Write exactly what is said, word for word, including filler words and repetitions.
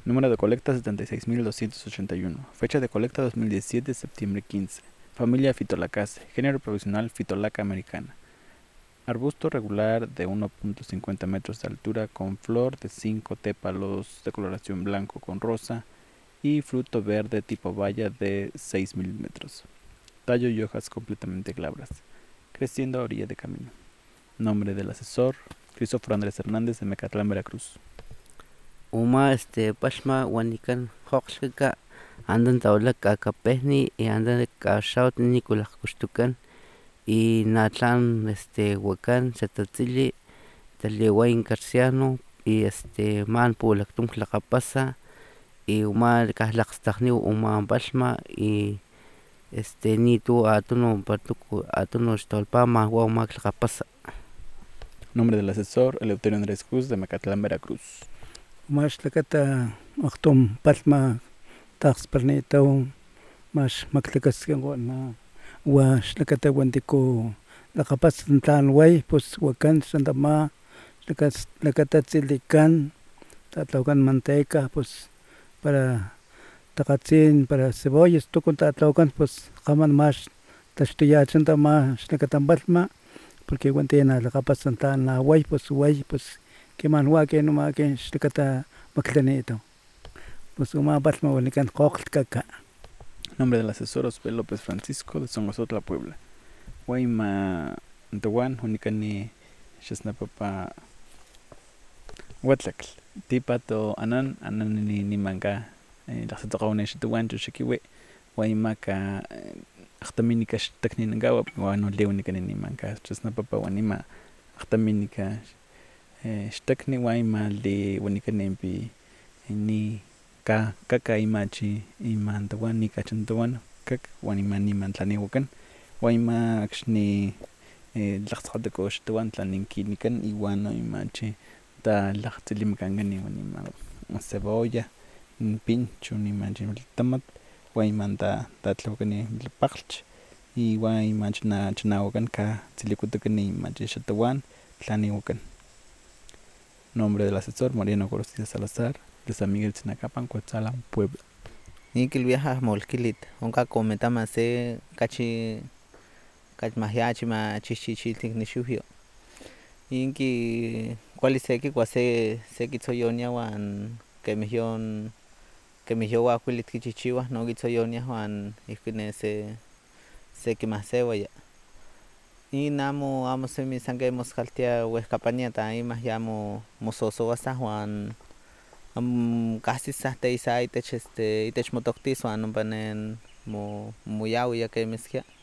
Número de colecta setenta y seis mil doscientos ochenta y uno. Fecha de colecta dos mil diecisiete, septiembre quince. Familia Phytolacase. Género provisional Phytolacca americana. Arbusto regular de uno punto cincuenta metros de altura con flor de cinco tépalos de coloración blanco con rosa y fruto verde tipo baya de seis milímetros. Tallo y hojas completamente glabras. Creciendo a orilla de camino. Nombre del asesor: Crisóforo Andrés Hernández de Mecatlán, Veracruz. Uma este pashma wanikan hoqshka andan tawla kakapehni y andan kashaut nikulak kushtukan y natlan este huacan setatzili taliwain carciano y este man pulak tumklakapasa y uma kahlakstahni uma pashma y este ni tu atuno partuku atuno stolpama wa uma klakapasa. Nombre del asesor: Eleuterio Andrés Cruz de Mecatlán, Veracruz. Mash lakata aktum palma tax pernito mash maklakaskan wana wa lakata wandiko lakapas tan way pues wakan sandama lakas lakata tsilikan tatlokan manteca pues para takatzin para cebollas tukun tatlokan pues qaman mash tashtiyachan tama lakata palma porque wantina lakapas tan way pues way pues que manhua que no ma que shtakata maclanito pues uma palma wanikan qoqlkaka. Nombre del asesor: Osbel López Francisco de Songosotla, Puebla. Guayma Antoguan, Unicani Xesnapapa Huatlacl. Tipato Anan, Anan ni Nimanga, la Satogaune Xetuan, Chuchikiwe, Guaymaka Achtaminika Xtecningawa, Guano Leunicani Nimanga, Xesnapapa Guanima, Achtaminika Xtecni Guayma li Unicanipi ni ka kaka imachi imantawan ni kachantawan kak wanima niman tlaniwakan waima akxni tlaqtzaqatiko xtawan tlaninkikan iwan imachi ta laqtzilimakankan wanima cebolla pincho nimanchi tamat waiman ta tatlawakan paqlch iwan imanchi na chanawakan ka tzilikutukan imanchi xatawan tlaniwakan. Nombre del asesor: Mariano Gorostia Salazar de San Miguel Tzinacapan, Coetzalan, Puebla. Nikil viaja molkilit, onka kometama se kachi kachmahiachi ma chichichiltik nixuhio. Inki kuali seki kwa se seki tsoyonia wan kemihion kemihiowa kuilit kichichiwa no kitsoyonia wan ihkine se seki mahsewaya. In amo amo semi sanke moskaltia wehkapania ta imah yamo mososowasa wan um, casi sahte isa itech este itech motoktis wan ompa nen mo moyawi ya kemiskia